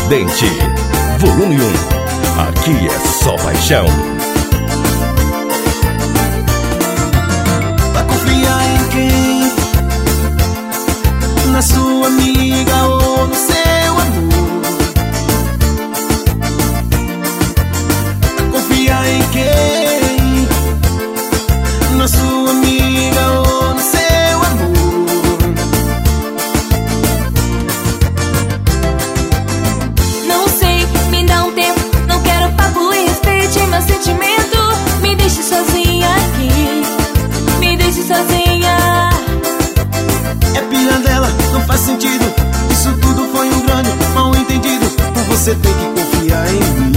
Ardente, volume 1. Aqui é só paixão. Vai confiar em quem? Na sua amiga ou no seu amor? Vai confiar em quem? Na sua amiga ou no seu amor? Não sei, me dá um tempo. Não quero papo e respeite meu sentimento. Me deixe sozinha aqui, me deixe sozinha. É pilha dela, não faz sentido. Isso tudo foi um grande mal entendido. Você tem que confiar em mim.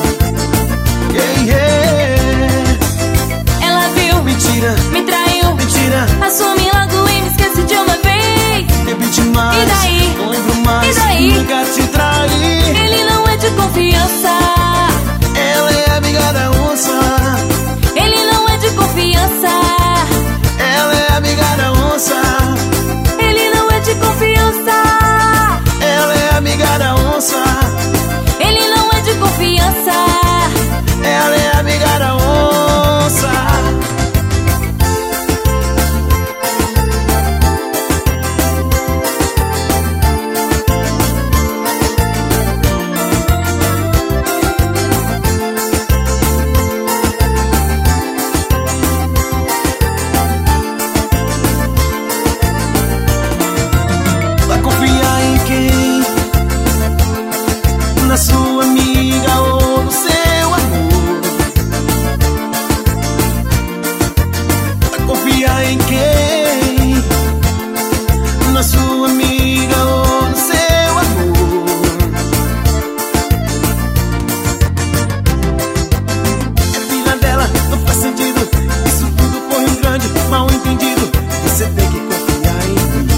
Ela viu, Mentira, me traiu, mentira. assume logo e me esquece de uma vez. Bebi demais, E daí? não lembro mais. E daí? Nunca te traí. Ele não é de confiança. Ela é amiga da onça. Ele não é de confiança. Ela é amiga da onça. Ele não é de confiança. Ela é amiga da onça. Ele não é de confiança. Ela é amiga da onça. Vai confiar em quem? Na sua amiga ou no seu amor? Vai confiar em quem? Na sua amiga ou no seu amor? É filha dela, não faz sentido. Isso tudo foi um grande mal entendido. Você tem que confiar em mim.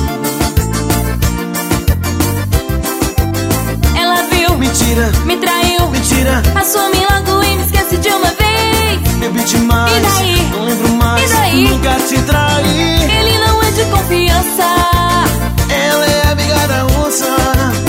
Ela viu, Mentira, me traiu, mentira. assume logo e me esquece de uma vez. Bebi demais, E daí? não lembro mais. E daí? Nunca te traí. Ele não é de confiança. Ela é amiga da onça.